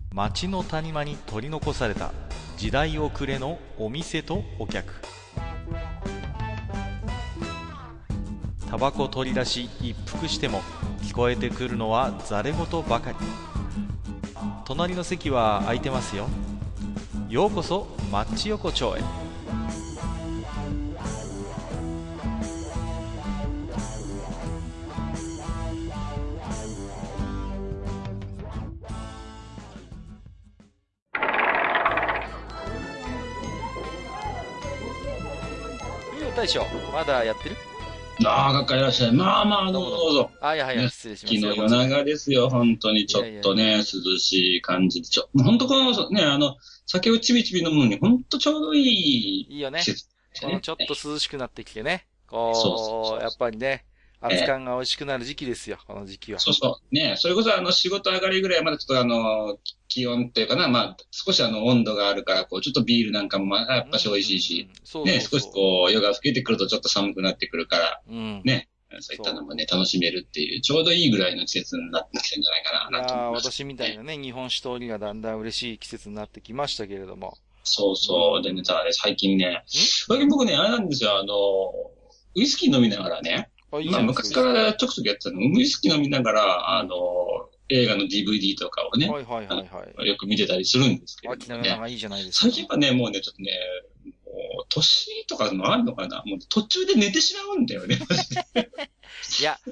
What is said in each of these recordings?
街の谷間に取り残された時代遅れのお店とお客。タバコ取り出し一服しても聞こえてくるのはざれ言ばかり。隣の席は空いてますよ。ようこそマッチ横丁へ。大将、まだやってる？ がっかいらっしゃい。まあ、どうぞどうぞ。 はいはいはい、失礼します。 昨日夜長ですよ、本当に。ちょっとね、涼しい感じで。本当このね、酒をちびちび飲むのに、本当ちょうどいい。 いいよね。 季節このちょっと涼しくなってきてね。こう、やっぱりね、熱燗が美味しくなる時期ですよ、この時期は。 そうそう。ね、それこそ仕事上がりぐらいはまだちょっと気温っていうかな、まあ、少し温度があるから、こう、ちょっとビールなんかもやっぱし美味しいし、ね、少しこう、夜が更けてくるとちょっと寒くなってくるから、ね、そういったのもね、楽しめるっていう、ちょうどいいぐらいの季節になってきてるんじゃないかな、と思います。 私みたいなね、日本酒通りがだんだん嬉しい季節になってきましたけれども。 そうそう。でね、ただね、最近僕ね、あれなんですよ、ウイスキー飲みながらね、まあ、昔からちょくちょくやってたの、ウイスキー飲みながら、映画の DVD とかをね、よく見てたりするんですけどね。 いいじゃないですか。 最近はね、もうね、ちょっとね、もう、年とかもあるのかな、もう途中で寝てしまうんだよね、マジで。 いや、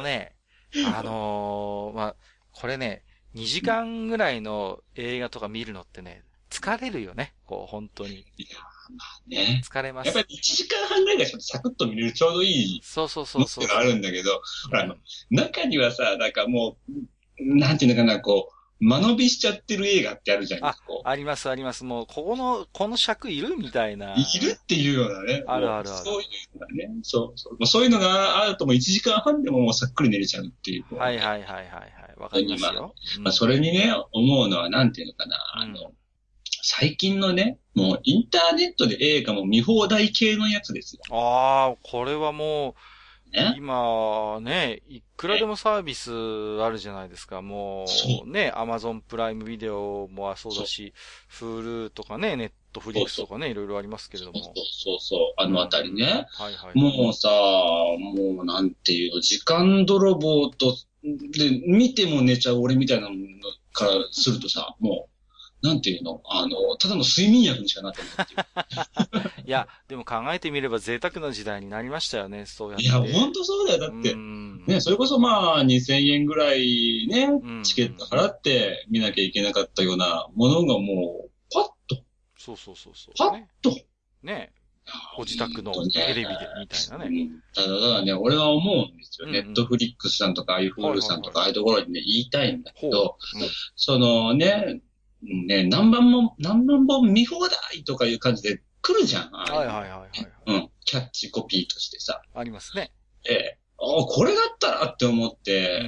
まあ、これね、2時間ぐらいの映画とか見るのってね、疲れるよね、こう、本当に。 いや、まあね。 疲れます。 やっぱり1時間半ぐらいがちょっとサクッと見れるちょうどいいそうのがあるんだけど、中にはさ、なんかもう、なんていうのかな、こう、間延びしちゃってる映画ってあるじゃないですか。 ありますあります。もう、この尺いるみたいな。 いるっていうようなね。 あるある。 そういうのがね。そう。もうそういうのがあるともう1時間半でももうさっくり寝れちゃうっていう。 はい。わかりますよ。 まあ、それにね、思うのはなんていうのかな。最近のね、もうインターネットで映画も見放題系のやつですよ。 これはもう、今ね、いくらでもサービスあるじゃないですか。もうね、アマゾンプライムビデオもそうだし、Hulu とかね、ネットフリックスとかね、いろいろありますけれども。 そう、あのあたりね。もうさ、もうなんていうの、時間泥棒と、で、見ても寝ちゃう俺みたいなのからするとさ、もう、なんていうのただの睡眠薬にしかなってないっていう。 いや、でも考えてみれば贅沢な時代になりましたよね、そうやって。 いや、ほんとそうだよ。だって、ね、それこそまあ、2000円ぐらいね、チケット払って見なきゃいけなかったようなものがもう、パッと。 そう。 パッと。 ね。ご自宅のテレビで、みたいなね。 ただね、俺は思うんですよ。ネットフリックスさんとか、iFood さんとか、ああいうところにね、言いたいんだけど、そのね、何万本見放題とかいう感じで来るじゃん。キャッチコピーとしてさ。 ありますね。 これだったらって思って、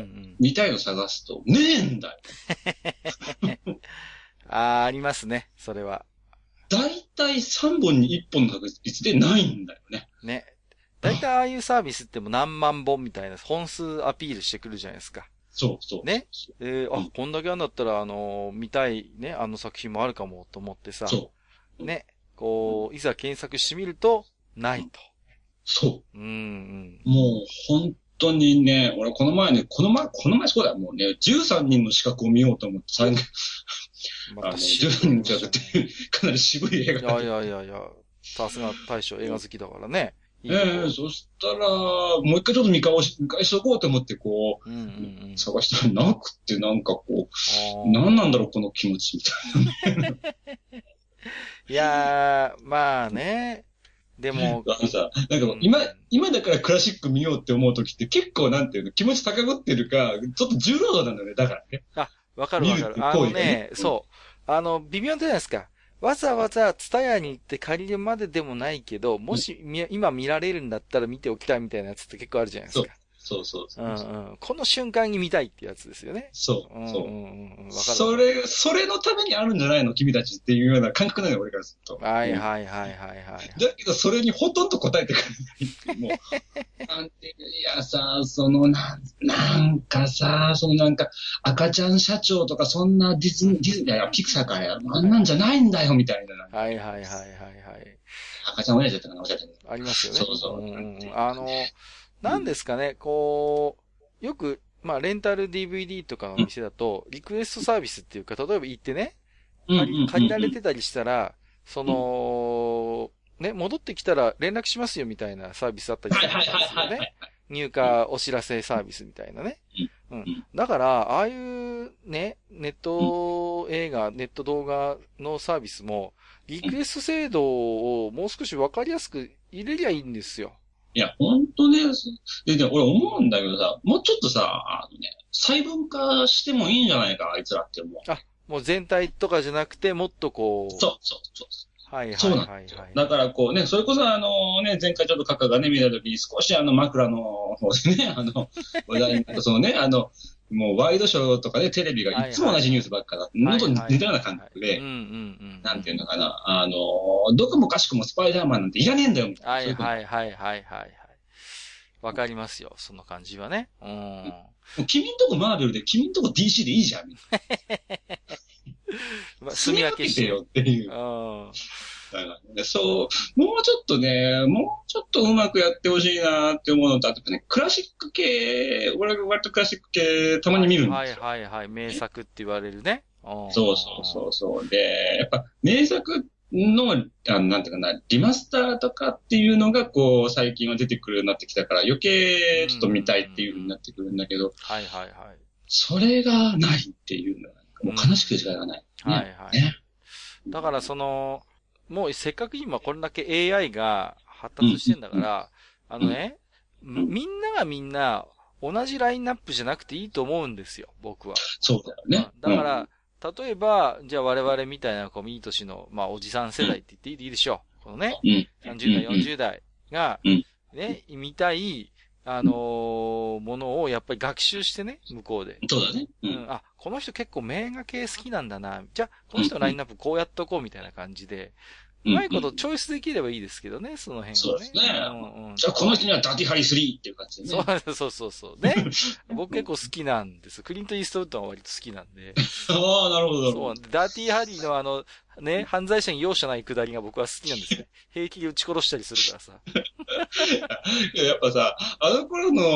見たいの探すと、ねえんだよ。 ありますね、それは。 だいたい3本に1本の確率でないんだよね。 ね。だいたいああいうサービスっても何万本みたいな本数アピールしてくるじゃないですか。 そう。 ね。こんだけあるんだったら、見たいね、作品もあるかもと思ってさ。ね。こう、いざ検索してみると、ないと。 そう。もう、本当にね、俺この前そうだよ、もうね、13人の資格を見ようと思って、13人の資格ってかなり渋い映画。 いや、さすが大将映画好きだからね。 そしたら、もう一回ちょっと見返しとこうと思って、こう、探したらなくって、なんかこう、何なんだろう、この気持ちみたいなね。 いやー、まあね。でも。 なんか今だからクラシック見ようって思うときって結構なんていうの、気持ち高ぶってるか、ちょっと重労働なんだよね、だからね。 わかる。そう。微妙じゃないですか。わざわざツタヤに行って借りるまででもないけど、もし今見られるんだったら見ておきたいみたいなやつって結構あるじゃないですか。 そうそうそう。 うんうん。この瞬間に見たいってやつですよね。 そう。そう。 わかる。 それのためにあるんじゃないの君たちっていうような感覚なのよ、俺からすると。 はいはいはいはいはい。 だけど、それにほとんど答えてくれない。もう、なんていう、いやさ、なんかさ、赤ちゃん社長とか、そんなディズニーやピクサーからや、あんなんじゃないんだよ、みたいな。 はいはいはいはいはい。 赤ちゃん親父だったかな、おっしゃってる。 ありますよね。 そうそう。 なんですかね、こう、よく、まあ、レンタル DVD とかの店だと、リクエストサービスっていうか、例えば行ってね、借りられてたりしたら、ね、戻ってきたら連絡しますよみたいなサービスあったりするんですよね。入荷お知らせサービスみたいなね。うん。だから、ああいうね、ネット映画、ネット動画のサービスも、リクエスト制度をもう少しわかりやすく入れりゃいいんですよ。 いや、ほんとね、で、俺思うんだけどさ、もうちょっとさ、細分化してもいいんじゃないか、あいつらって思う。 あ、もう全体とかじゃなくて、もっとこう。 そう。 はいはいそうなんですよ。だからこうね、それこそ前回ちょっとカカがね、見たときに少し枕の方でね、話題になったそのね、もうワイドショーとかでテレビがいつも同じニュースばっかだ。もっと似たような感覚で、なんていうのかな、どこもかしくもスパイダーマンなんていらねえんだよ、みたいな。 はい。わかりますよ、その感じはね。 君んとこマーベルで、君んとこ DC でいいじゃん、みたいな。住み分けてよっていう。だからね、そう、もうちょっとうまくやってほしいなって思うのと、あとね、クラシック系、俺は割とクラシック系たまに見るんですよ。 はい、名作って言われるね。 そう。で、やっぱ名作の、なんていうかな、リマスターとかっていうのが、こう、最近は出てくるようになってきたから、余計ちょっと見たいっていう風になってくるんだけど、 はい。 それがないっていうのは、もう悲しくて仕方がない。 ね。だからもうせっかく今これだけ AI が発達してんだから、みんながみんな同じラインナップじゃなくていいと思うんですよ、僕は。 そうだよね。 だから、例えば、じゃあ我々みたいな、いい年の、まあ、おじさん世代って言っていいでしょう。このね、30代、40代が、ね、見たい、ものをやっぱり学習してね、向こうで。 そうだね。 この人結構名画系好きなんだな。じゃあ、この人のラインナップこうやっとこうみたいな感じで、うまいことチョイスできればいいですけどね、その辺はね。 そうですね。じゃあ、この人にはダティハリ3っていう感じでね。 そう。ね。僕結構好きなんです。クリント・イーストウッドは割と好きなんで。 ああ、なるほど。 そう。ダーティーハリーのね、犯罪者に容赦ないくだりが僕は好きなんですね。平気で撃ち殺したりするからさ。 いや、やっぱさ、あの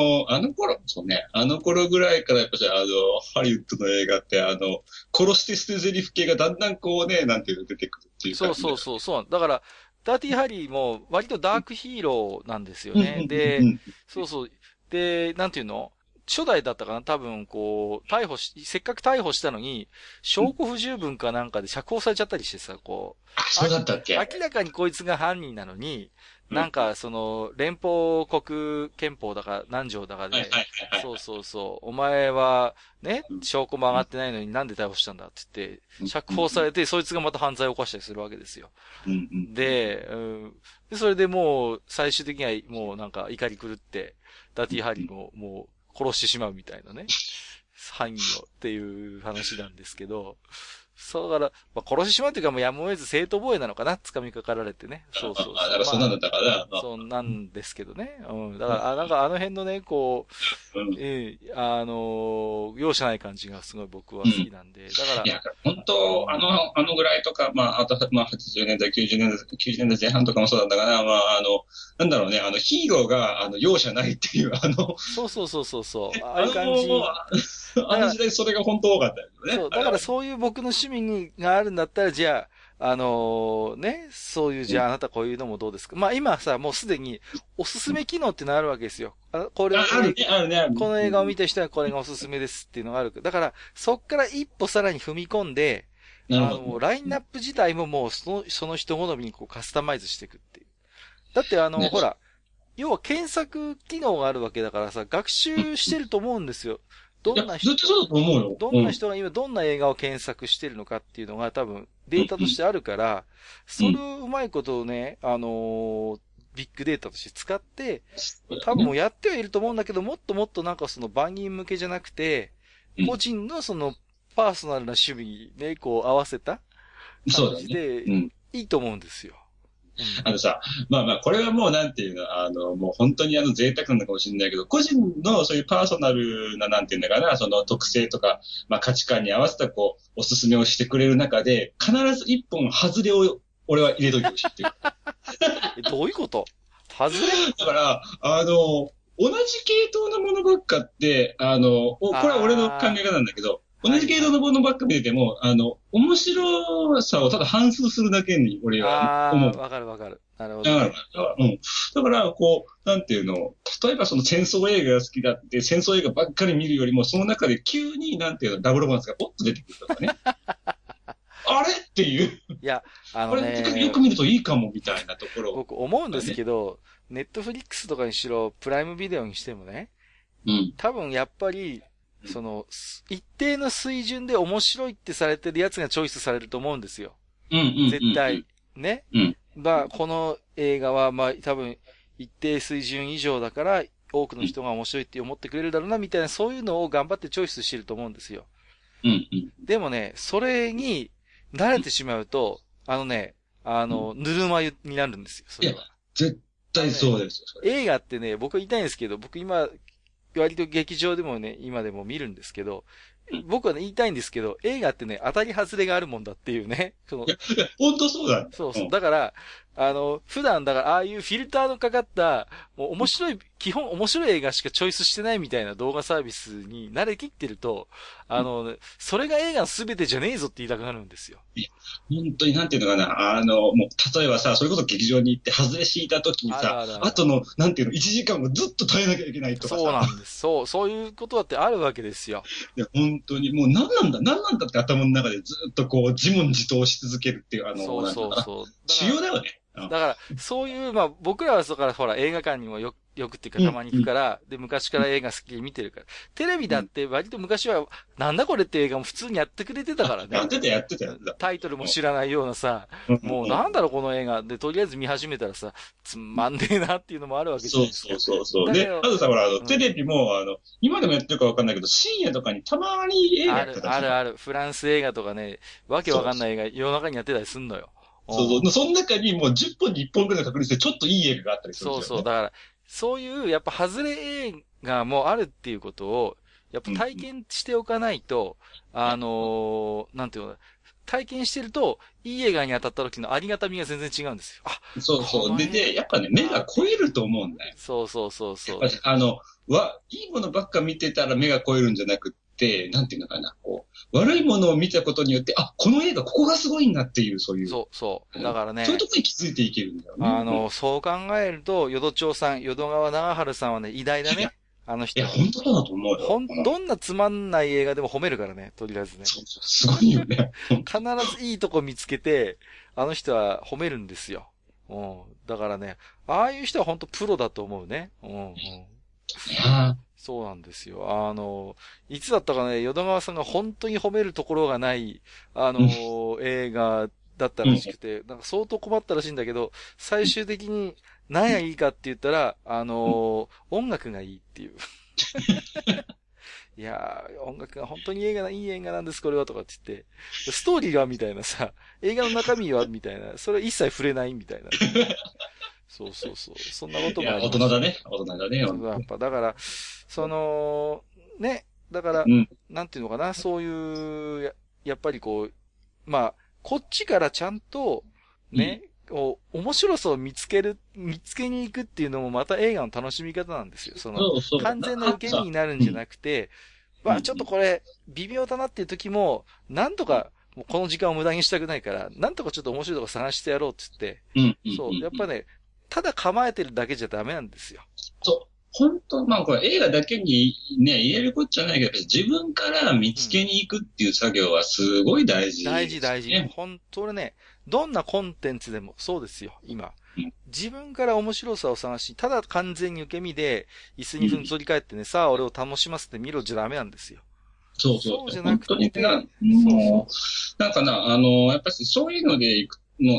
頃ぐらいからやっぱさ、ハリウッドの映画って、殺して捨て台詞系がだんだんこうね、なんていうの出てくるっていう感じ。 そう。だから、ダーティーハリーも割とダークヒーローなんですよね。で、で、なんていうの初代だったかな多分、こう、せっかく逮捕したのに、証拠不十分かなんかで釈放されちゃったりしてさ、こう。 そうだったっけ？ 明らかにこいつが犯人なのに、なんか、連邦国憲法だか何条だかで、そう。お前は、ね、証拠も上がってないのになんで逮捕したんだって言って、釈放されて、そいつがまた犯罪を犯したりするわけですよ。で、それでもう、最終的にはもうなんか怒り狂って、ダティハリーももう殺してしまうみたいなね、犯人をっていう話なんですけど、そうだから、まあ、殺してしまうというかもうやむを得ず正当防衛なのかな掴みかかられてね。そう。 だからそうなんだったかな。 そうなんですけどね。だから、なんかあの辺のね、こう、容赦ない感じがすごい僕は好きなんで。だから。 いや、本当あのぐらいとか、あと、80年代、90年代前半とかもそうだったかな。なんだろうね、ヒーローが、容赦ないっていう、 そう。ああいう感じ。 あの時代それが本当多かったよね。 そう、だからそういう僕の趣味があるんだったら、じゃあ、そういう、じゃああなたこういうのもどうですか。まあ今さ、もうすでにおすすめ機能ってのあるわけですよ。この映画を見た人はこれがおすすめですっていうのがある。だから、そっから一歩さらに踏み込んで、ラインナップ自体ももうその人好みにこうカスタマイズしていくっていう。だってほら、要は検索機能があるわけだからさ、学習してると思うんですよ。どんな人が今どんな映画を検索してるのかっていうのが多分データとしてあるから、それをうまいことをね、 ビッグデータとして使って、多分もうやってはいると思うんだけど、もっともっとなんかその万人向けじゃなくて、個人のそのパーソナルな趣味にね、こう合わせた感じで、いいと思うんですよ。 さ、まあまあ、これはもうなんていうの、もう本当に贅沢なのかもしれないけど、個人のそういうパーソナルな、なんていうんだかな、その特性とか、まあ価値観に合わせたこう、おすすめをしてくれる中で、必ず一本外れを俺は入れといてほしいっていう。 どういうこと外れだから、同じ系統のものばっかって、これは俺の考え方なんだけど、同じ系統のものばっか見てても、面白さをただ反芻するだけに俺は思う。 わかるわかる。なるほど、 ね。だから、こう、なんていうの、例えばその戦争映画が好きだって、戦争映画ばっかり見るよりも、その中で急に、なんていうの、ダブルロマンスがポッと出てくるとかね。あれっていう。 いや、 これよく見るといいかも、みたいなところ。 僕思うんですけど、ネットフリックスとかにしろ、プライムビデオにしてもね。多分やっぱり、その、一定の水準で面白いってされてるやつがチョイスされると思うんですよ。絶対。ね。まあ、この映画は、まあ、多分、一定水準以上だから、多くの人が面白いって思ってくれるだろうな、みたいな、そういうのを頑張ってチョイスしてると思うんですよ。でもね、それに慣れてしまうと、ぬるま湯になるんですよ、それは。 いや、絶対そうですよ、 映画ってね、僕は言いたいんですけど、僕今、割と劇場でもね、今でも見るんですけど、僕はね、言いたいんですけど、映画ってね、当たり外れがあるもんだっていうね。 いや、本当そうだ。 そう。だから、普段、だから、ああいうフィルターのかかった、もう面白い、基本面白い映画しかチョイスしてないみたいな動画サービスに慣れきってると、それが映画の全てじゃねえぞって言いたくなるんですよ。 いや、本当になんていうのかな、もう、例えばさ、それこそ劇場に行って外れ敷いた時にさ、あとの、なんていうの、1時間をずっと耐えなきゃいけないとかさ。 そうなんです。そういうことだってあるわけですよ。 いや、本当に、もう何なんだって頭の中でずっとこう、自問自答し続けるっていう、 そう。 主要だよね。 だから、そういう、まあ、僕らはそこからほら、映画館にもよくっていうかたまに行くから、で、昔から映画好きで見てるから。テレビだって割と昔は、なんだこれって映画も普通にやってくれてたからね。 やってた。 タイトルも知らないようなさ、もうなんだろうこの映画。で、とりあえず見始めたらさ、つまんねえなっていうのもあるわけじゃないですか。 そう。で、あとさ、ほら、テレビも、今でもやってるかわかんないけど、深夜とかにたまに映画やってたある。フランス映画とかね、わけわかんない映画、夜中にやってたりすんのよ。 その中にもう10本に1本くらい確率でちょっといい映画があったりするんですよ、ね。 だから、そういう、やっぱ外れ映画もあるっていうことを、やっぱ体験しておかないと、なんていうの、体験してると、いい映画に当たった時のありがたみが全然違うんですよ。 そう。で、やっぱね、目が超えると思うんだよ。 そう。 いいものばっか見てたら目が超えるんじゃなくって、なんていうのかな、こう、悪いものを見たことによって、あ、この映画ここがすごいんだっていう、そういう。 そう。だからね。 そういうところに気づいていけるんだよね。 そう考えると、淀川長春さんはね、偉大だね。あの人。 いや、本当だと思うよ。 どんなつまんない映画でも褒めるからね、とりあえずね。 そう、すごいよね。 必ずいいとこ見つけて、あの人は褒めるんですよ。だからね、ああいう人は本当プロだと思うね。そうなんですよ。いつだったかね、淀川さんが本当に褒めるところがない、映画だったらしくて、なんか相当困ったらしいんだけど、最終的に何がいいかって言ったら、音楽がいいっていう。いやー、音楽が本当にいい映画なんです、これは、とかって言って、ストーリーはみたいなさ、映画の中身はみたいな、それ一切触れないみたいな。そう。そんなこともあります。 大人だね。 やっぱ、だから、ね、だから、なんていうのかな、そういう、やっぱりこう、まあ、こっちからちゃんと、ね、面白さを見つけに行くっていうのもまた映画の楽しみ方なんですよ。完全な受け身になるんじゃなくて、ちょっとこれ、微妙だなっていう時も、なんとか、もうこの時間を無駄にしたくないから、なんとかちょっと面白いとこ探してやろうって言って、そう、やっぱね、ただ構えてるだけじゃダメなんですよ。 そう。本当、まあこれ映画だけにね、言えることじゃないけど、自分から見つけに行くっていう作業はすごい大事、ね。 大事。本当ね、どんなコンテンツでもそうですよ、今。自分から面白さを探し、ただ完全に受け身で、椅子にふんぞり返ってね、さあ俺を楽しませてみろじゃダメなんですよ。 そうじゃなくて、 本当にもう、なんかな、やっぱりそういうので行くの、なんか、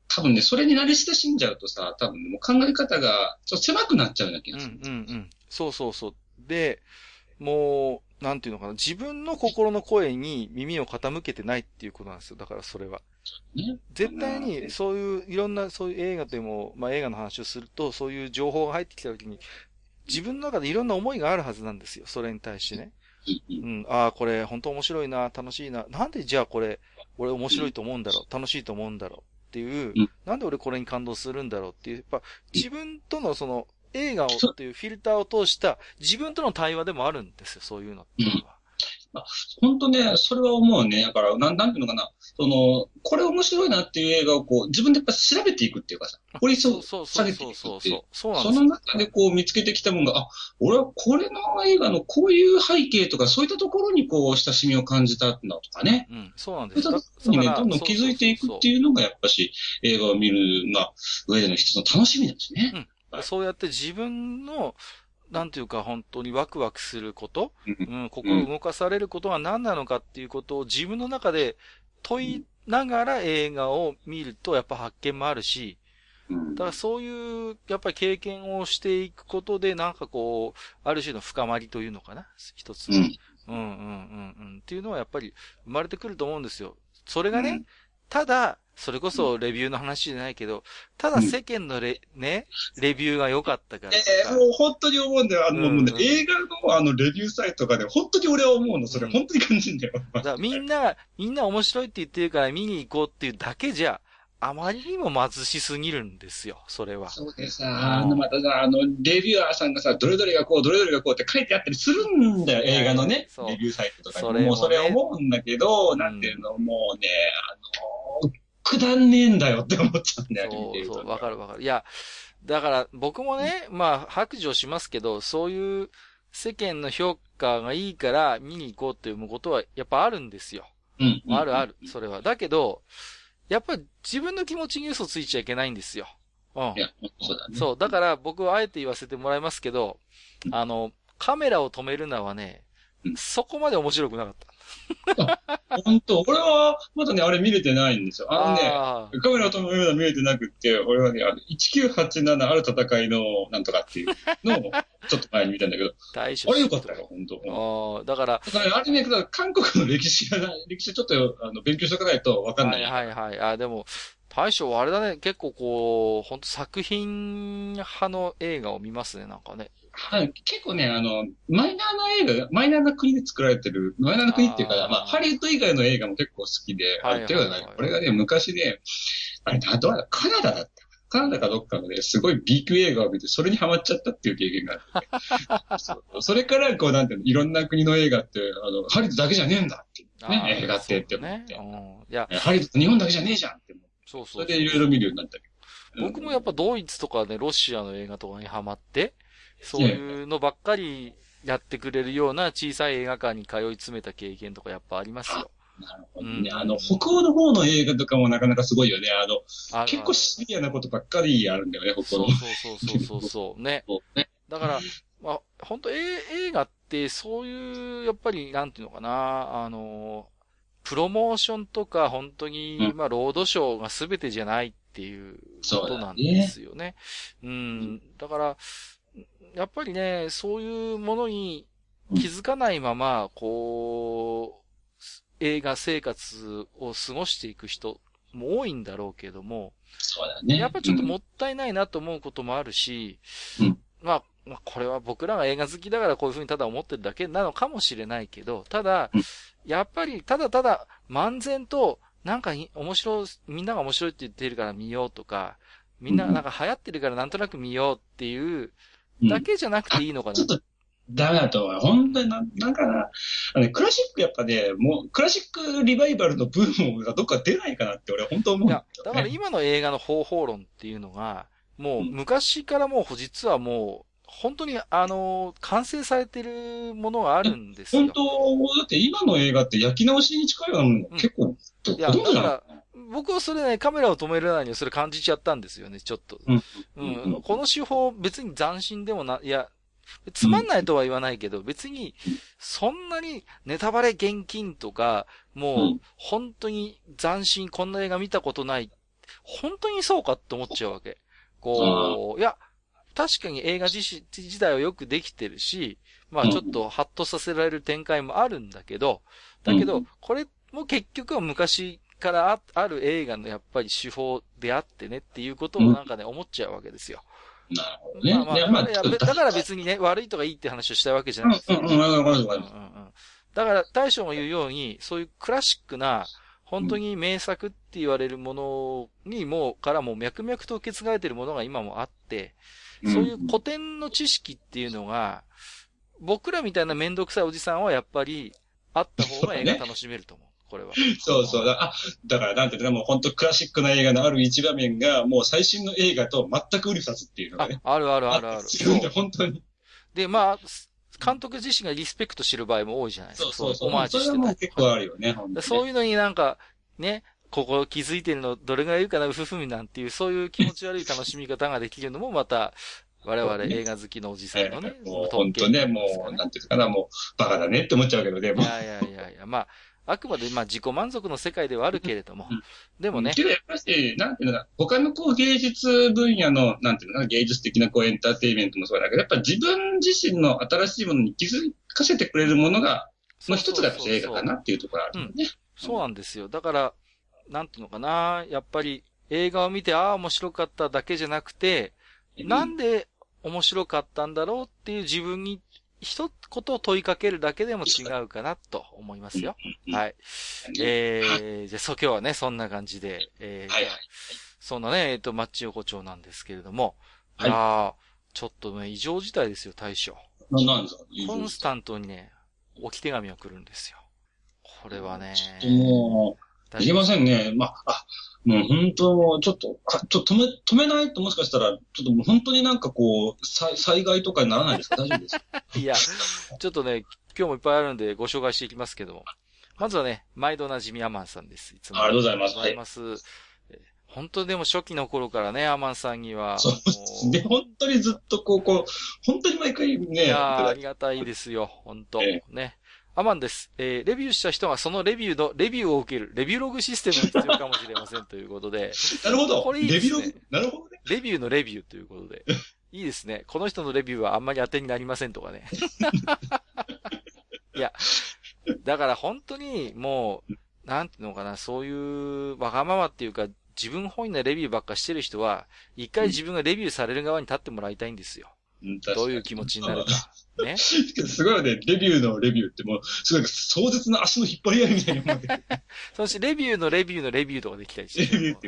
多分ね、それに慣れ親しんじゃうとさ、多分もう考え方がちょっと狭くなっちゃうような気がする。 そうそうそう。で、もう、なんていうのかな。自分の心の声に耳を傾けてないっていうことなんですよ。だからそれは。 ね。 絶対に、そういう、いろんな、そういう映画でも、まあ映画の話をすると、そういう情報が入ってきたときに、自分の中でいろんな思いがあるはずなんですよ。それに対してね。うん。ああ、これ本当面白いな、楽しいな。なんでじゃあこれ、俺面白いと思うんだろう。楽しいと思うんだろう。っていう、なんで俺これに感動するんだろうっていう、やっぱ自分とのその映画をっていうフィルターを通した自分との対話でもあるんですよ。そういうのっていうのは。 本当ね、それは思うね。だから、なんていうのかな。これ面白いなっていう映画をこう、自分でやっぱ調べていくっていうかさ、掘り下げていくっていう。その中でこう見つけてきたものが、あ、俺はこれの映画のこういう背景とか、そういったところにこう、親しみを感じたんだとかね。 そうなんです。 そういったところにね、どんどん気づいていくっていうのが、やっぱし、映画を見る、まあ、上での一つの楽しみなんですね。 そうやって自分の、なんていうか本当にワクワクすること、心動かされることは何なのかっていうことを自分の中で問いながら映画を見るとやっぱ発見もあるし、だからそういうやっぱり経験をしていくことでなんかこう、ある種の深まりというのかな、一つ。っていうのはやっぱり生まれてくると思うんですよ。それがね、ただ、それこそレビューの話じゃないけど、ただ世間のレビューが良かったからとか。 もう本当に思うんだよ。もうね、映画のレビューサイトがね、本当に俺は思うの。それ本当に感じるんだよ。 だからみんな面白いって言ってるから見に行こうっていうだけじゃ、あまりにも貧しすぎるんですよ、それは。 そうでさ、またさ、レビュアーさんがさ、どれどれがこう、どれどれがこうって書いてあったりするんだよ、映画のね、レビューサイトとかに。もうそれ思うんだけど、なんていうの、もうね、くだんねえんだよって思っちゃうんだよ、 そう、わかる。いや、だから僕もね、まあ白状しますけど、そういう世間の評価がいいから見に行こうっていうことはやっぱあるんですよ。ある、それは。だけど、やっぱり自分の気持ちに嘘ついちゃいけないんですよ。 いや、そうだね。 そう、だから僕はあえて言わせてもらいますけど、カメラを止めるのはね、そこまで面白くなかった。 本当、俺はまだね、あれ見れてないんですよ。カメラを止めるのは見れてなくって、俺はね、1987ある戦いのなんとかっていうのをちょっと前に見たんだけど、あれよかったよ、本当。 だから、 あれね、韓国の歴史ちょっと勉強しとかないとわかんない。 はい。でも、大将はあれだね、結構こう、本当作品派の映画を見ますね、なんかね。 はい、結構ね、マイナーな映画が、マイナーな国で作られてる、マイナーな国っていうか、まあ、ハリウッド以外の映画も結構好きで、これがね、昔ね、あれ、どうだ、カナダだった。カナダかどっかのね、すごい B 級映画を見て、それにハマっちゃったっていう経験があって。それから、こう、なんていうの、いろんな国の映画って、ハリウッドだけじゃねえんだっていうね、映画ってって思って。ハリウッド日本だけじゃねえじゃんって思って。そう。それでいろいろ見るようになったけど。僕もやっぱドイツとかね、ロシアの映画とかにハマって、そういうのばっかりやってくれるような小さい映画館に通い詰めた経験とかやっぱありますよ。 なるほどね。北欧の方の映画とかもなかなかすごいよね。結構シビアなことばっかりあるんだよね、北欧の。 そう。ね。だから、まあ、本当映画ってそういう、やっぱり、なんていうのかな、プロモーションとか本当に、まあ、ロードショーが全てじゃないっていうことなんですよね。だから、やっぱりね、そういうものに気づかないまま、こう、映画生活を過ごしていく人も多いんだろうけども、 そうだね。 やっぱちょっともったいないなと思うこともあるし、まあ、これは僕らが映画好きだからこういうふうにただ思ってるだけなのかもしれないけど、ただ、やっぱりただ漫然と、なんかみんなが面白いって言ってるから見ようとか、みんななんか流行ってるからなんとなく見ようっていうだけじゃなくていいのかな。 ちょっとダメだと思う。本当になんかな、クラシックやっぱね、もうクラシックリバイバルのブームがどっか出ないかなって俺は本当思う、ね。いや、 だから今の映画の方法論っていうのが、もう昔からもう実はもう、本当に完成されてるものがあるんですよ。 本当、だって今の映画って焼き直しに近いようなもの結構、 いや、だから、僕はそれね、カメラを止めるなにはそれ感じちゃったんですよね、ちょっと。この手法別に斬新でもいや、つまんないとは言わないけど、別に、そんなにネタバレ厳禁とか、もう、本当に斬新、こんな映画見たことないっ本当にそうかって思っちゃうわけ。こう、いや、確かに映画自体はよくできてるし、まあちょっとハッとさせられる展開もあるんだけど、これも結局は昔からある映画のやっぱり手法であってねっていうことをなんかね、思っちゃうわけですよ。 なるほどね。 だから別にね、悪いとかいいって話をしたいわけじゃないですよ。だから大将も言うように、そういうクラシックな、本当に名作って言われるものにからも脈々と受け継がれているものが今もあって、そういう古典の知識っていうのが、僕らみたいなめんどくさいおじさんはやっぱりあった方が映画楽しめると思う。これは。 そうそう。だからなんていうか、もう本当クラシックな映画のある一場面が、もう最新の映画と全く売り二つっていうのがね。 ある。 本当に。 で、まあ、監督自身がリスペクトしてる場合も多いじゃないですか。 そう。 オマージュしてた。それはもう結構あるよね、 そういうのになんか、ね、ここ気づいてるのどれぐらいいるかな、うふふみなんていう、そういう気持ち悪い楽しみ方ができるのもまた、我々映画好きのおじさんのね。 もう本当ね、もう、なんていうかな、もう、バカだねって思っちゃうけどね、 いや、まあ、あくまで、まあ、自己満足の世界ではあるけれども、でもね。 けど、やっぱり、なんていうのか、他の芸術分野の、なんていうのかな、芸術的なエンターテインメントもそうだけど、やっぱ自分自身の新しいものに気づかせてくれるものが、の一つが映画かなっていうところあるよね。 そうなんですよ。だから、なんていうのかな、やっぱり映画を見て、面白かっただけじゃなくて、なんで面白かったんだろうっていう自分に一言問いかけるだけでも違うかなと思いますよ。はい。じゃあ今日はね、そんな感じで、そんなね、マッチ横丁なんですけれども、いやちょっとね、異常事態ですよ、大将。 なんですか？ コンスタントにね、置き手紙が来るんですよ。これはね。 もう、いけませんね。まあ、もう本当、ちょっと止めないともしかしたら、ちょっともう本当になんか災害とかにならないですか？大丈夫ですか？ いや、ちょっとね、今日もいっぱいあるんでご紹介していきますけども。まずはね、毎度なじみアマンさんです。いつもありがとうございます。 本当でも初期の頃からね、アマンさんには。 そうで、本当にずっと本当に毎回ね。 いやありがたいですよ、本当、ね。アマンです。レビューした人がそのレビューを受ける、レビューログシステムが必要かもしれませんということで。 なるほど。 これいいですね。 レビューログなるほどね。 レビューのレビューということで。いいですね。この人のレビューはあんまり当てになりませんとかね。いや、だから本当にもう、なんていうのかな、そういうわがままっていうか、自分本位なレビューばっかしてる人は、一回自分がレビューされる側に立ってもらいたいんですよ。どういう気持ちになるか。ね。 すごいね、レビューのレビューってもう、すごい壮絶な足の引っ張り合いみたいに思ってる。 そしてレビューのレビューのレビューとかできたりして。 レビューっていう。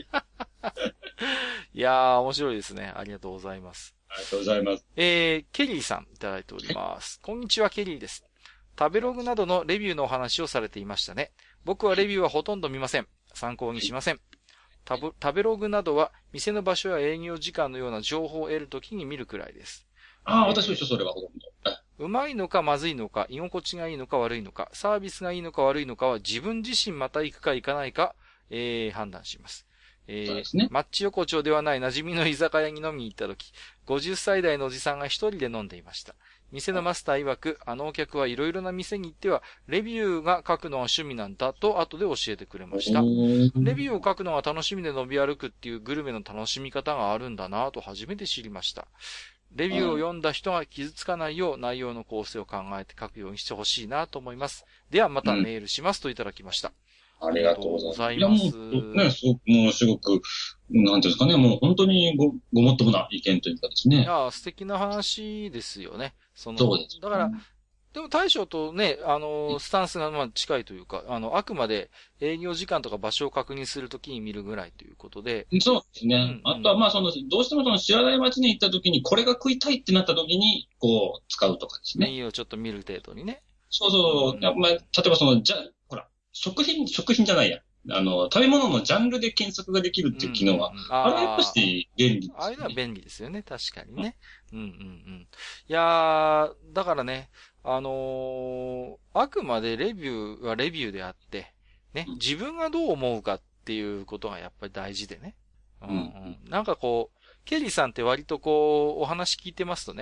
いやー、面白いですね。ありがとうございます。 ありがとうございます。 ケリーさんいただいております。こんにちは、ケリーです。食べログなどのレビューのお話をされていましたね。僕はレビューはほとんど見ません。参考にしません。食べログなどは店の場所や営業時間のような情報を得るときに見るくらいです。 私も一緒、それはほとんど。 うまいのかまずいのか、居心地がいいのか悪いのか、サービスがいいのか悪いのかは自分自身また行くか行かないか、判断します。マッチ横丁ではない馴染みの居酒屋に飲みに行ったとき、50歳代のおじさんが一人で飲んでいました。店のマスター曰く、あのお客はいろいろな店に行っては、レビューが書くのは趣味なんだと後で教えてくれました。レビューを書くのが楽しみで伸び歩くっていうグルメの楽しみ方があるんだなと初めて知りました。レビューを読んだ人が傷つかないよう内容の構成を考えて書くようにしてほしいなと思います。ではまたメールしますといただきました。 ありがとうございます。 いやもうね、 もうすごく、なんていうんですかね、もう本当にごもっともな意見というかですね。 いや、素敵な話ですよね。 そうです。 だから、でも大将とね、スタンスがまあ近いというか、あくまで営業時間とか場所を確認するときに見るぐらいということで。 そうですね。あとはまあどうしても知らない街に行ったときに、これが食いたいってなったときに、使うとかですね。 メニューをちょっと見る程度にね。 そう。まあ、例えばほら、食品じゃないや。食べ物のジャンルで検索ができるっていう機能は、あれはやっぱし便利ですね。 あれは便利ですよね、確かにね。いやー、だからね、あくまでレビューはレビューであって、ね、自分がどう思うかっていうことがやっぱり大事でね。なんかケリーさんって割とお話聞いてますとね、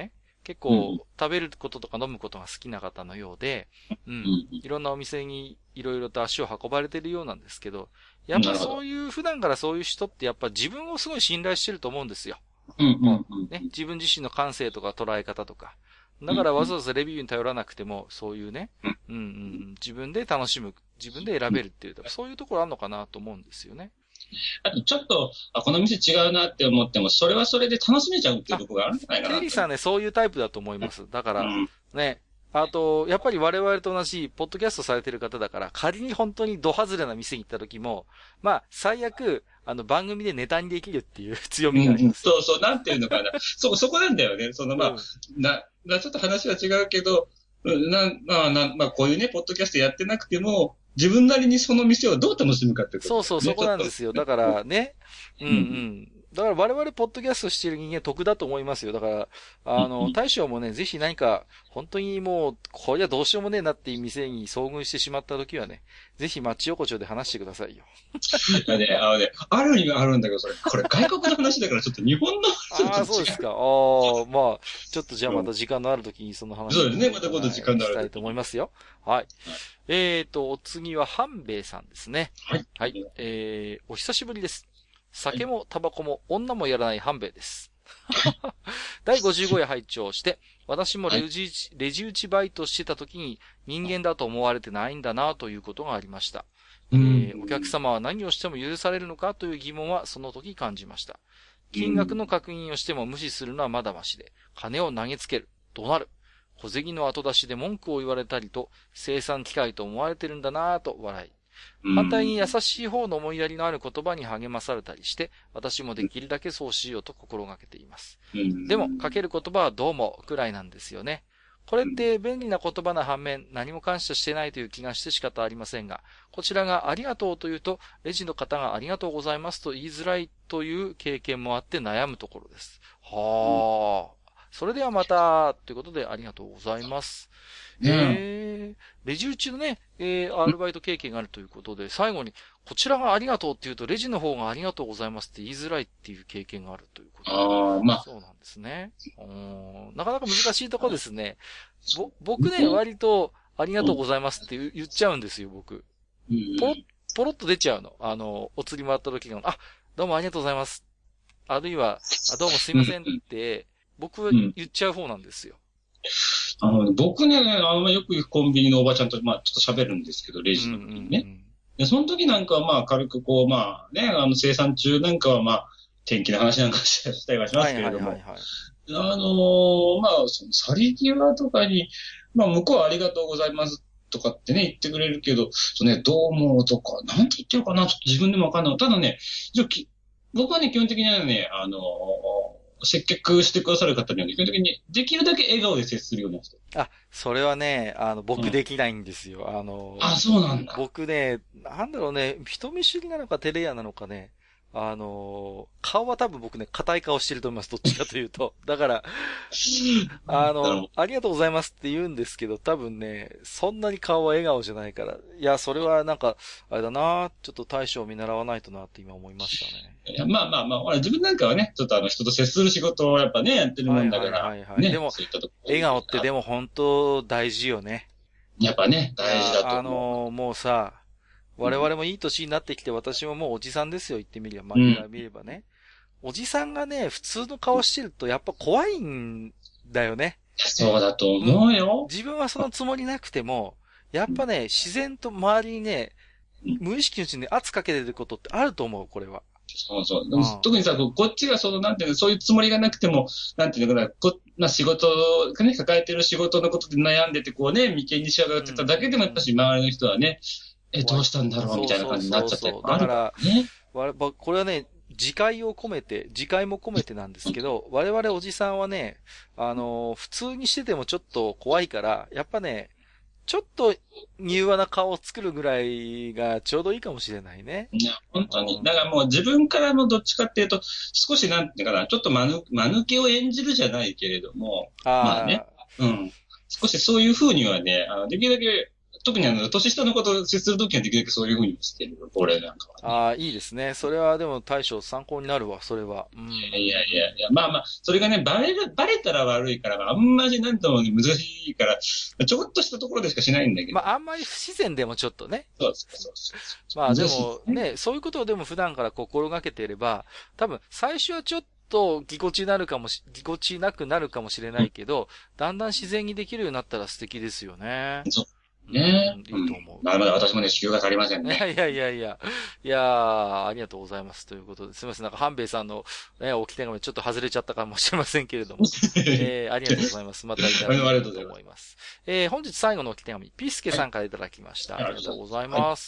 結構食べることとか飲むことが好きな方のようで、いろんなお店にいろいろと足を運ばれてるようなんですけど、やっぱそういう、普段からそういう人ってやっぱ自分をすごい信頼してると思うんですよ。ね、自分自身の感性とか捉え方とか。だからわざわざレビューに頼らなくても、そういうね、自分で楽しむ、自分で選べるっていう、そういうところあるのかなと思うんですよね。 あとちょっと、この店違うなって思っても、それはそれで楽しめちゃうっていうところがあるんじゃないかな。 ケリーさんね、そういうタイプだと思います。だから、ね、あと、やっぱり我々と同じ、ポッドキャストされてる方だから、仮に本当にド外れな店に行った時も、まあ、最悪、番組でネタにできるっていう強みがあります。 そうそう、なんていうのかな。そこなんだよね。ちょっと話は違うけど、こういうね、ポッドキャストやってなくても、自分なりにその店をどう楽しむかってこと、 ね。そう、そこなんですよ。だからね、だから我々ポッドキャストしてる人間得だと思いますよ。だから、大将もね、ぜひ何か、本当にもう、これはどうしようもねえなっていう店に遭遇してしまった時はね、ぜひ町横丁で話してくださいよ。 あるにはあるんだけど、これ外国の話だからちょっと日本の話とそうですか。まあ、ちょっとじゃあまた時間のある時にその話を、 そうですね、また今度時間のある時したいと思いますよ。はい。お次は半兵衛さんですね。 はい。 はい。お久しぶりです。酒もタバコも女もやらない半兵衛です。第55夜拝聴して、私もレジ打ちバイトしてた時に人間だと思われてないんだなということがありました。お客様は何をしても許されるのかという疑問はその時感じました。金額の確認をしても無視するのはまだましで、金を投げつける、怒鳴る、小銭の後出しで文句を言われたりと、生産機械と思われてるんだなぁと笑い。反対に優しい方の思いやりのある言葉に励まされたりして、私もできるだけそうしようと心がけています。でも、かける言葉はどうもくらいなんですよね。これって便利な言葉な反面、何も感謝してないという気がして仕方ありませんが、こちらがありがとうというと、レジの方がありがとうございますと言いづらいという経験もあって悩むところです。はあ。それではまた、ということでありがとうございます。レジ打ちのね、アルバイト経験があるということで、最後に、こちらがありがとうって言うと、レジの方がありがとうございますって言いづらいっていう経験があるということで。そうなんですね。なかなか難しいとこですね。僕ね、割と、ありがとうございますって言っちゃうんですよ、僕。ポロッと出ちゃうの。お釣りもらった時が、どうもありがとうございます。あるいは、どうもすいませんって、僕は言っちゃう方なんですよ。 僕ね、よくコンビニのおばちゃんと、ちょっと喋るんですけど、レジの時にね。で、その時なんかは軽く生産中なんかは天気の話なんかしたりはしますけれども。その去り際とかに、向こうはありがとうございますとかってね、言ってくれるけど、どうもとか、なんて言ってるかな、ちょっと自分でもわかんない。ただね、僕はね、基本的にはね、接客してくださる方には、基本的にできるだけ笑顔で接するような人。 それはね、僕できないんですよ。 そうなんだ。 僕ね、なんだろうね、人見知りなのか照れ屋なのかね、顔は多分僕ね、硬い顔してると思います。どっちかというと。だから、ありがとうございますって言うんですけど、多分ね、そんなに顔は笑顔じゃないから。いや、それはなんか、あれだな、ちょっと大将を見習わないとなって今思いましたね。 いや、自分なんかはね、ちょっと人と接する仕事をやっぱね、やってるもんだから。ね、 でも、笑顔ってでも本当大事よね。 やっぱね、大事だと思う。 もうさ、我々もいい年になってきて、私ももうおじさんですよ、言ってみれば。見ればね。おじさんがね、普通の顔してるとやっぱ怖いんだよね。 そうだと思うよ。 自分はそのつもりなくても、やっぱね、自然と周りにね、無意識のうちに圧かけてることってあると思う、これは。 そう。特にさ、こっちがなんていうの、そういうつもりがなくても、なんていうのかな、仕事、ね、抱えてる仕事のことで悩んでて、眉間にしわが寄ってただけでも、やっぱし周りの人はね、どうしたんだろうみたいな感じになっちゃってる。 だから、これはね、自戒も込めてなんですけど、我々おじさんはね、普通にしててもちょっと怖いから、やっぱね、ちょっと柔和な顔を作るぐらいがちょうどいいかもしれないね。 いや、本当に。だからもう自分からもどっちかっていうと、少しなんていうかな、ちょっと間抜けを演じるじゃないけれども、少しそういう風にはね、できるだけ特に年下のことを接するときはできるだけそういうふうにしてるよ、俺なんかは。ああ、いいですね。それはでも大将参考になるわ、それは。 うん、いや、まあまあ、それがね、バレたら悪いから、あんまりなんとも難しいから、ちょこっとしたところでしかしないんだけど。 まあ、あんまり不自然でもちょっとね。 そう。 まあでもね、そういうことをでも普段から心がけていれば、多分最初はちょっとぎこちなくなるかもしれないけど、だんだん自然にできるようになったら素敵ですよね。 そうね、 いいと思う。 まだまだ私もね、修行が足りませんね。 いやありがとうございます。ということで、すみません、なんか、半兵衛さんの、ね、置き手紙ちょっと外れちゃったかもしれませんけれども。ありがとうございます。またいただきたいと思います。本日最後の置き手紙、ピスケさんからいただきました。ありがとうございます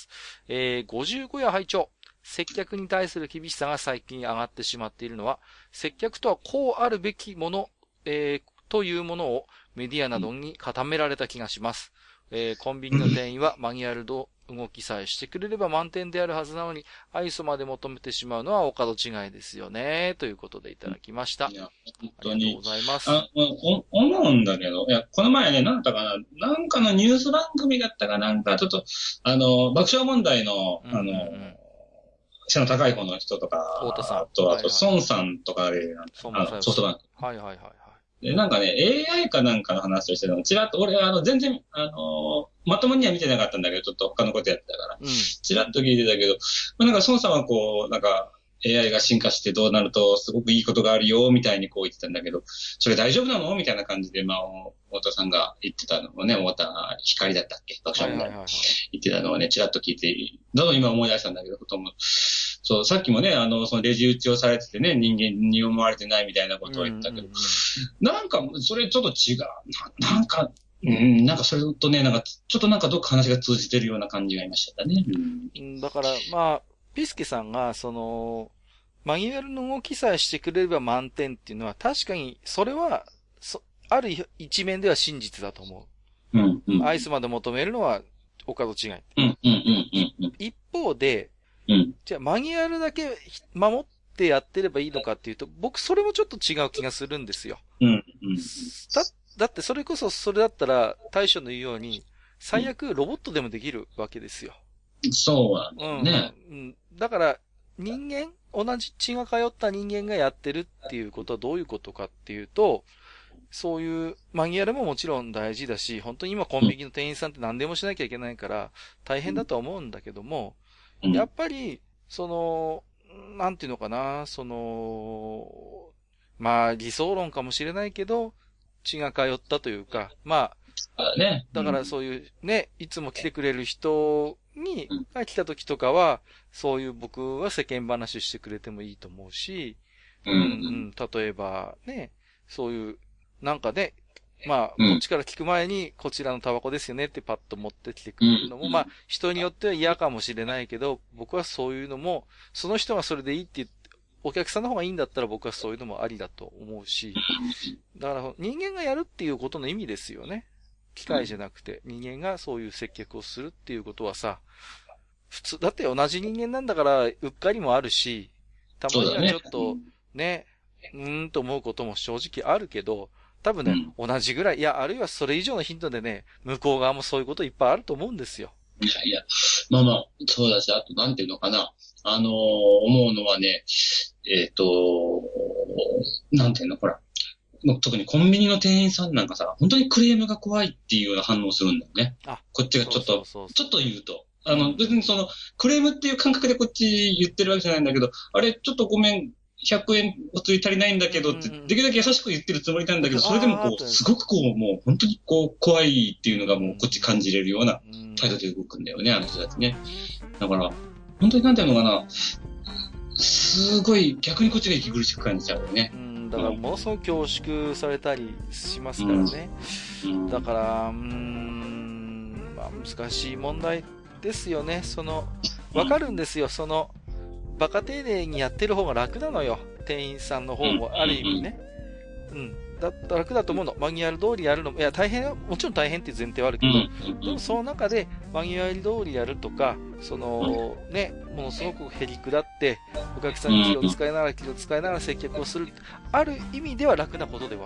。55夜拝聴。接客に対する厳しさが最近上がってしまっているのは、接客とはこうあるべきもの、というものをメディアなどに固められた気がします。コンビニの店員はマニュアル動きさえしてくれれば満点であるはずなのに、愛想まで求めてしまうのはお門違いですよね。ということでいただきました。 いや、本当に。ありがとうございます。 思うんだけど、いや、この前ね、なんかのニュース番組だったかなんか、ちょっと、爆笑問題の、背の高い方の人とか、 太田さん。 あと、孫さんとかで、ソフトバンク。 はい。 で、なんかね、AI かなんかの話をしてたの、ちらっと、俺、全然、まともには見てなかったんだけど、ちょっと他のことやってたから、ちらっと聞いてたけど、なんか、孫さんはこう、なんか、AI が進化してどうなると、すごくいいことがあるよ、みたいにこう言ってたんだけど、それ大丈夫なのみたいな感じで、まあ、太田さんが言ってたのをね、太田光だったっけ爆笑問題。言ってたのをね、ちらっと聞いて、どんどん今思い出したんだけど、そう、さっきもね、そのレジ打ちをされててね、人間に思われてないみたいなことを言ったけど、なんか、それちょっと違う。なんかそれとね、なんか、ちょっとなんかどっか話が通じてるような感じがいましたね。 だから、まあ、ピスケさんが、マニュアルの動きさえしてくれれば満点っていうのは、確かに、それは、ある一面では真実だと思う。アイスまで求めるのは、お門違い。一方で、じゃあ、マニュアルだけ守ってやってればいいのかっていうと、僕、それもちょっと違う気がするんですよ。だって、それこそ、それだったら、大将の言うように、最悪、ロボットでもできるわけですよ。 そうなんだね。 だから、同じ血が通った人間がやってるっていうことはどういうことかっていうと、そういうマニュアルももちろん大事だし、本当に今コンビニの店員さんって何でもしなきゃいけないから大変だとは思うんだけども、やっぱり、なんていうのかな、まあ理想論かもしれないけど、血が通ったというか、まあ、だからそういうね、いつも来てくれる人が来た時とかは、そういう僕は世間話してくれてもいいと思うし、例えばね、そういう、なんかね、まあ、こっちから聞く前に、こちらのタバコですよねってパッと持ってきてくれるのも、まあ、人によっては嫌かもしれないけど、僕はそういうのも、その人がそれでいいって言って、お客さんの方がいいんだったら僕はそういうのもありだと思うし、だから人間がやるっていうことの意味ですよね。機械じゃなくて、人間がそういう接客をするっていうことはさ、普通、だって同じ人間なんだから、うっかりもあるし、たまにはちょっと、ね、と思うことも正直あるけど、多分ね、同じぐらい、いや、あるいはそれ以上の頻度でね、向こう側もそういうこといっぱいあると思うんですよ。 いや、まあまあ、そうだし、あと、なんていうのかな。思うのはね、なんていうの、ほら。特にコンビニの店員さんなんかさ、本当にクレームが怖いっていうような反応をするんだよね。こっちがちょっと言うと。別にクレームっていう感覚でこっち言ってるわけじゃないんだけど、あれ、ちょっとごめん、100円お釣り足りないんだけどって、できるだけ優しく言ってるつもりなんだけど、それでもこう、すごくこう、もう本当にこう、怖いっていうのがもうこっち感じれるような態度で動くんだよね、あの人たちね。だから、本当になんていうのかな、すごい逆にこっちが息苦しく感じちゃうよね。 だからものすごく恐縮されたりしますからね。だから、まあ難しい問題ですよね。わかるんですよ。バカ丁寧にやってる方が楽なのよ。店員さんの方もある意味ね。楽だと思うの。マニュアル通りやるのも、いや、もちろん大変っていう前提はあるけど、でもその中でマニュアル通りやるとか、ね、ものすごくへりくだって、お客さんに気を使いながら接客をする。ある意味では楽なことではある。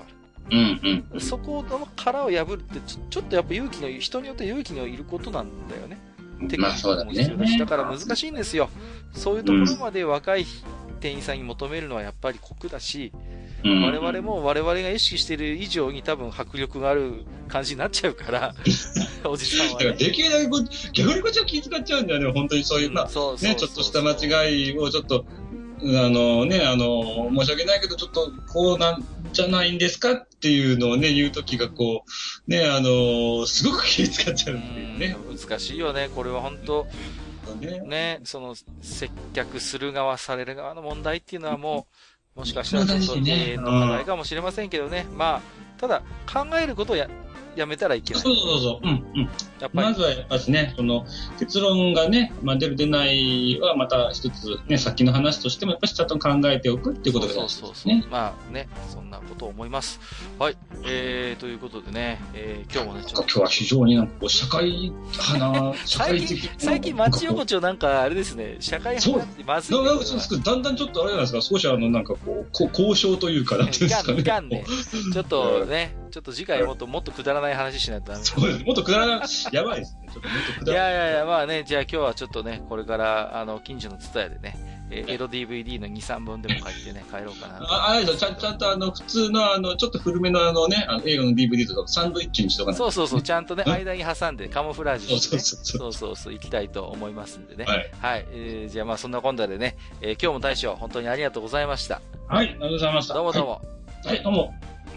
うんうん。 そこの殻を破るってちょっとやっぱ人によって勇気のいることなんだよね。 まあそうだね。 だから難しいんですよ。そういうところまで若い店員さんに求めるのはやっぱり酷だし、我々も我々が意識している以上に多分迫力がある感じになっちゃうから、おじさんは、ね。 できるだけ逆にこっちは気遣っちゃうんだよね、本当にそういう、まあ、ね、ちょっとした間違いをちょっと、申し訳ないけど、ちょっとこうなんじゃないんですかっていうのをね、言うときがこう、ね、すごく気遣っちゃうんっていうね。 難しいよね、これは本当。ね、その、接客する側、される側の問題っていうのはもしかしたらちょっと経営の課題かもしれませんけどね。まあ、ただ、考えることをやめたらいけない。 そう。やっぱりまずはやっぱりね、その結論がね、出ないはまた一つね、先の話としてもやっぱりちゃんと考えておくっていうことが大事ですね。 まあね、そんなことを思います。はい。ということでね、今日もね、 今日は非常になんかこう社会派な、社会的最近町横丁なんかあれですね、社会派ってまずい。 だんだんちょっとあれなんですか、少しなんかこう、交渉というか、なんていうんですかね。 いかんね。ちょっとね、ちょっと次回もっとくだらない話しないとダメ。 そうです。もっとくだらない。やばいですね。ちょっともっとくだらない。 いや、まあね、じゃあ今日はちょっとね、これから、近所のツタヤでね、エロ DVD の2、3本でも買ってね、帰ろうかな。 あれですよ、ちゃんと普通のちょっと古めの映画の DVD とかサンドイッチにしとかない。 そう、ちゃんとね、間に挟んでカモフラージュして、ね。 そう、 行きたいと思いますんでね。 はい。 じゃあまあそんな今度でね、今日も大将、本当にありがとうございました。 はい、ありがとうございました。 どうも。 はい、どうも。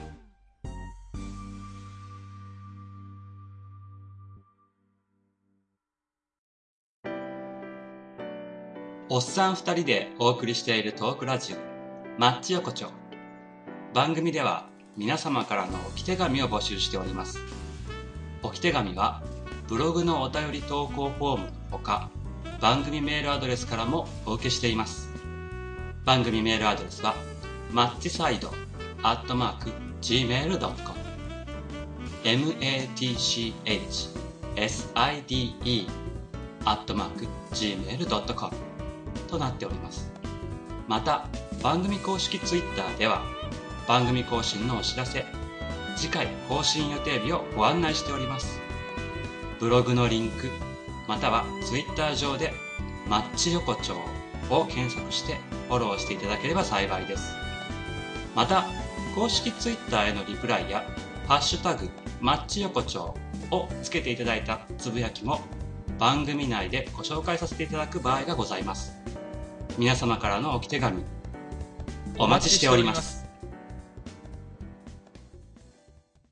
おっさん2人でお送りしているトークラジオマッチ横丁。番組では皆様からの置き手紙を募集しております。置き手紙はブログのお便り投稿フォームのほか、番組メールアドレスからもお受けしています。番組メールアドレスはマッチサイド@gmail.com matchside@gmail.comとなっております。また番組公式ツイッターでは番組更新のお知らせ、次回更新予定日をご案内しております。ブログのリンクまたはツイッター上でマッチ横丁を検索してフォローしていただければ幸いです。また公式ツイッターへのリプライやハッシュタグマッチ横丁をつけていただいたつぶやきも番組内でご紹介させていただく場合がございます。皆様からの置き手紙お待ちしております。